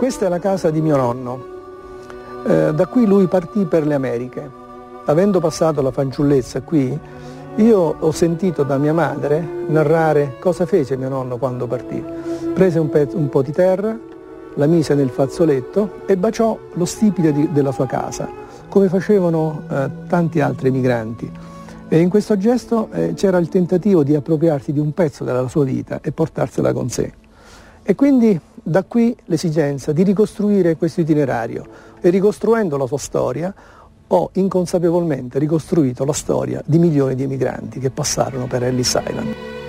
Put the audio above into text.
Questa è la casa di mio nonno. Da qui lui partì per le Americhe. Avendo passato la fanciullezza qui, io ho sentito da mia madre narrare cosa fece mio nonno quando partì. Prese un po' di terra, la mise nel fazzoletto e baciò lo stipite della sua casa, come facevano tanti altri emigranti. E in questo gesto c'era il tentativo di appropriarsi di un pezzo della sua vita e portarsela con sé. E quindi da qui l'esigenza di ricostruire questo itinerario. E ricostruendo la sua storia ho inconsapevolmente ricostruito la storia di milioni di emigranti che passarono per Ellis Island.